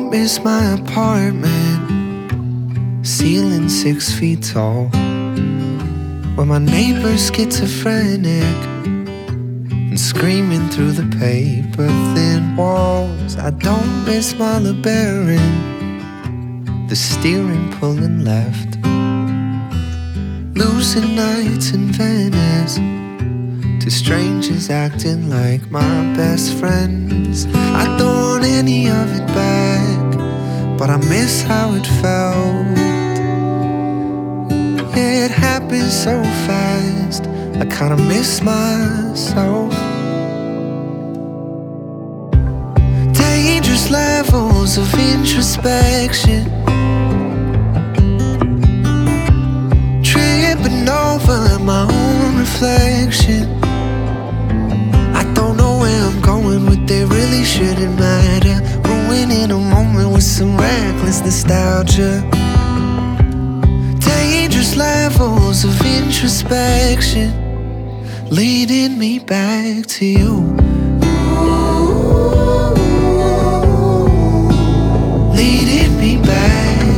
don't miss my apartment, ceiling 6 feet tall, where my neighbor's schizophrenic and screaming through the paper-thin walls. I don't miss my LeBaron, the steering pulling left, losing nights in Venice to strangers acting like my best friends. I don't want any of it back, but I miss how it felt. Yeah, it happened so fast, I kinda miss myself. Dangerous levels of introspection, tripping over my own reflection. I don't know where I'm going with it, really shouldn't matter. Ruining a moment with some reckless nostalgia. Dangerous levels of introspection, leading me back to you. Leading me back.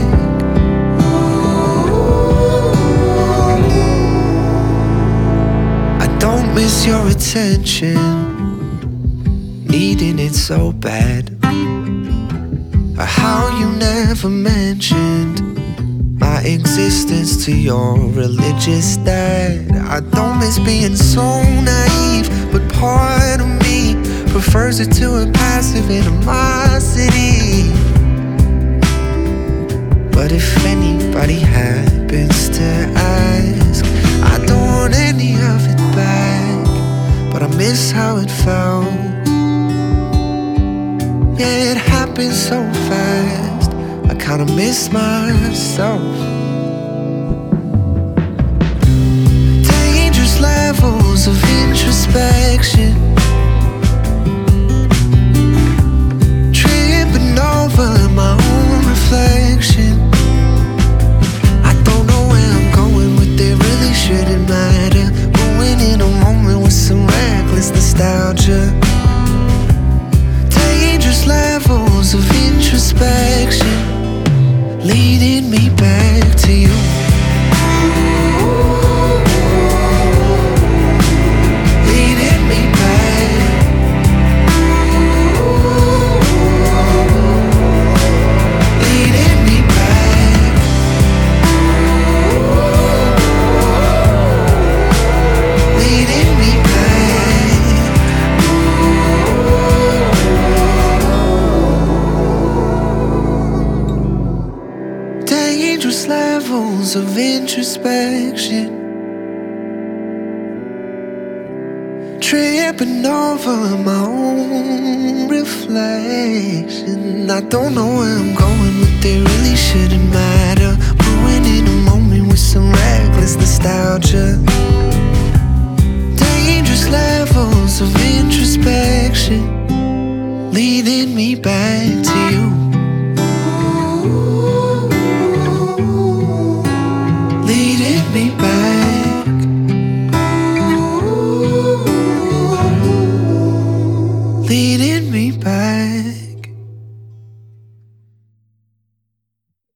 I don't miss your attention, needing it so bad. Or how you never mentioned my existence to your religious dad. I don't miss being so naive, but part of me prefers it to a passive animosity. But if anybody happens to ask, I don't want any of it back, but I miss how it felt. Yeah, it happened so fast, I kinda miss myself. Dangerous levels of introspection, tripping over my own reflection. I don't know where I'm going with it, really shouldn't matter. Ruining a moment with some reckless nostalgia. Dangerous levels of introspection, leading me back to you. Leading me back. Leading me back. Leading me back. Dangerous levels of introspection, tripping over my own reflection. I don't know where I'm going with it, really shouldn't matter. Ruining a moment with some reckless nostalgia. Dangerous levels of introspection, leading me back to you. Leading me back.